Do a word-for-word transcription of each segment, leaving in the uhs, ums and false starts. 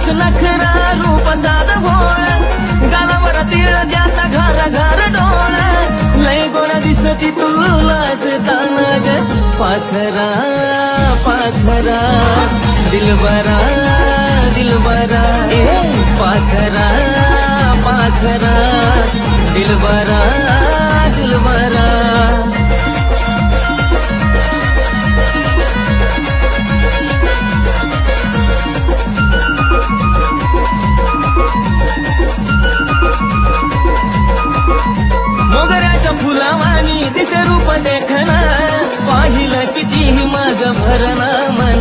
लाख नखरा रूप साध भोळ गालावर तिळ द्याता घारा घार डोळ लय गोड दिसती तुलाच ताना ग पाखरा पाखरा दिलबरा दिलबरा ए पाखरा पाखरा दिलबरा दिलबरा मोगऱ्याच्या फुलावानी दिसे रूप देखना पाहिलं कितीही माझं भरणा मन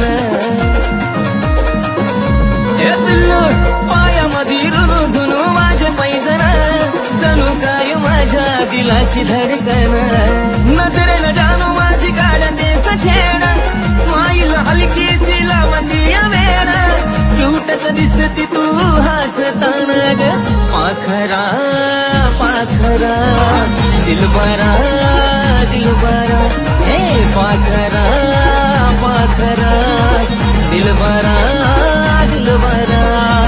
हे पिल्लू पायामध्ये रुजून माझे पैसन जणू काय माझ्या दिलाची धडकन नजरेनं जानू माझी काढते सछेड स्माईल हलकी सी लावती वेळ क्यूटच दिसती तू हसताना ग पाखरा पाखरा दिलबरा दिलबरा हे पाखरा पाखरा दिलबरा दिलबरा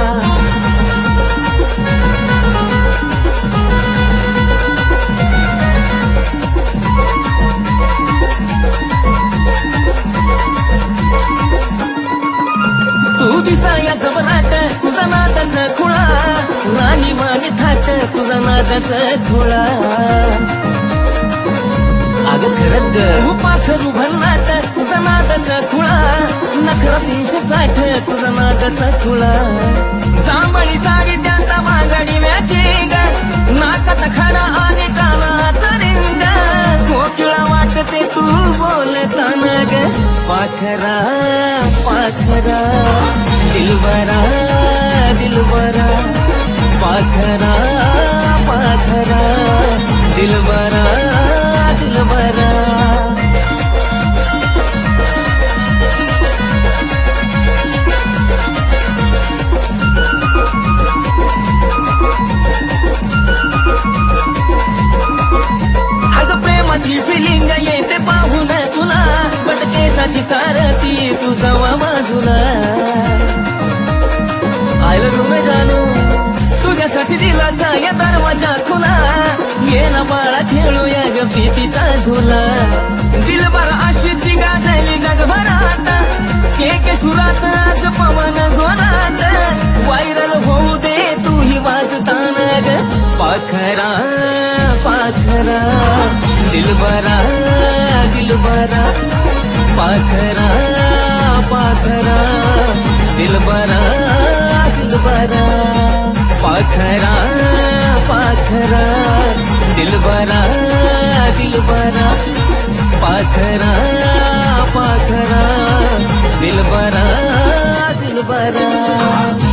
तू दिसाया जबराट तुझा नादाचा खुळा राणी माने थाट तुझा नादाचा खुळा अगं खरंच ग तू पाखरू भन्नाट तुझा नादाचा खुळा नखरा तीनशे साठ तुझा नादाचा खुळा जांभळी साडी त्यांचा मागाडी मॅचिंग नाकात खडा आणि कानात रिंग कोकिळा वाटते तू बोलताना ग पाखरा पाखरा दिलबरा दिलबरा पाखरा पाखरा दिलबरा दिलबरा अगं प्रेमाची फिलिंग येते पाहून तुला बट केसाची सारथी तू जावा बाजूला आय लव्ह यू मैं जानू तुझ्यासाठी दिलाचा या दरवाजा खुला ये ना बाळा खेळूया ग प्रीतीचा झुला दिलबर आशीची गाजली जगभरात के के सुरात आज पवन जोरात व्हायरल होऊ दे तू ही वाजताना ग पाखरा पाखरा दिलबरा दिलबरा पाखरा पाखरा दिलबरा दिलबरा पाखरा पाखरा दिलबरा दिलबरा पाखरा पाखरा दिलबरा दिलबरा